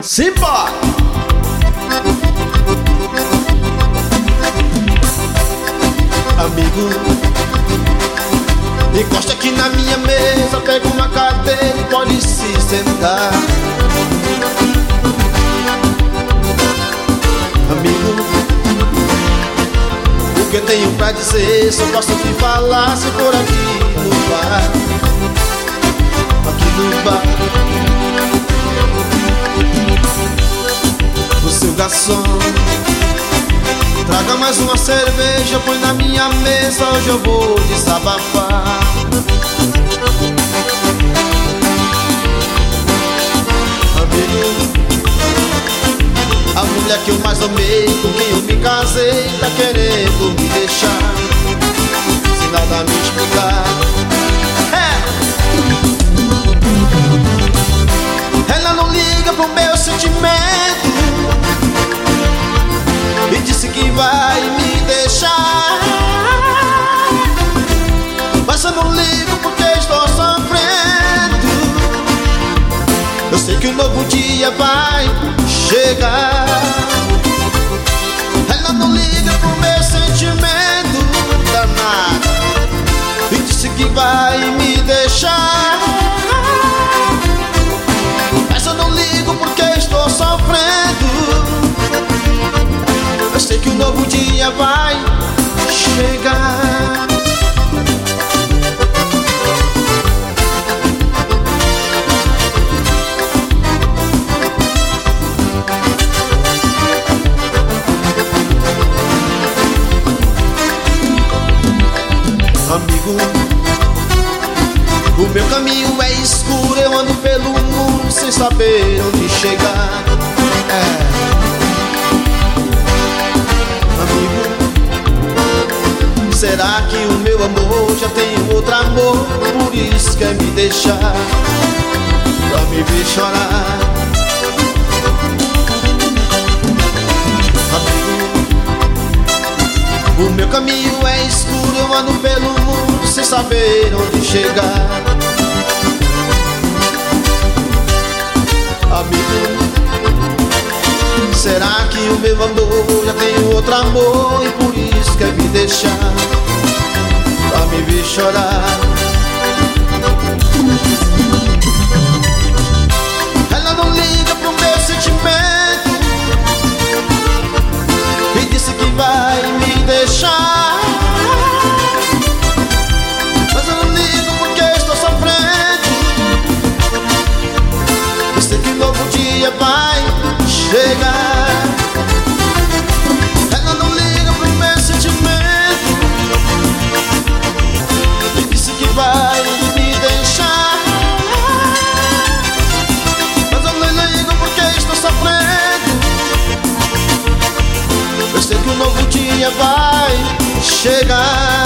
Simbora! Amigo, encosta aqui na minha mesa, pega uma cadeira e pode se sentar. Amigo, o que eu tenho pra dizer só posso te falar se for aqui no bar. Aqui no bar. O seu garçom, traga mais uma cerveja, põe na minha mesa, hoje eu vou desabafar. Amigo, a mulher que eu mais amei, com quem eu me casei, tá querendo me deixar, sem nada me explicar. Ela não liga pro meu sentimento e disse que vai me deixar, mas eu não ligo porque estou sofrendo. Eu sei que um novo dia vai chegar. Ela não liga pro meu sentimento danado e disse que vai me deixar, mas eu não ligo porque estou sofrendo. Eu sei que um novo dia vai chegar. Amigo, o meu caminho é escuro, eu ando pelo mundo sem saber onde chegar. Será que o meu amor já tem outro amor, por isso quer me deixar, pra me ver chorar? Amigo, o meu caminho é escuro, eu ando pelo mundo sem saber onde chegar. Amigo, será que o meu amor já tem outro amor e por isso quer me deixar, pra me ver chorar? Ela não liga pro meu sentimento e disse que vai me deixar, mas eu não ligo porque estou sofrendo. Eu sei que um novo dia vai chegar. Ela não liga pro meu sentimento e disse que vai me deixar, mas eu não ligo porque estou sofrendo. Eu sei que um novo dia vai chegar.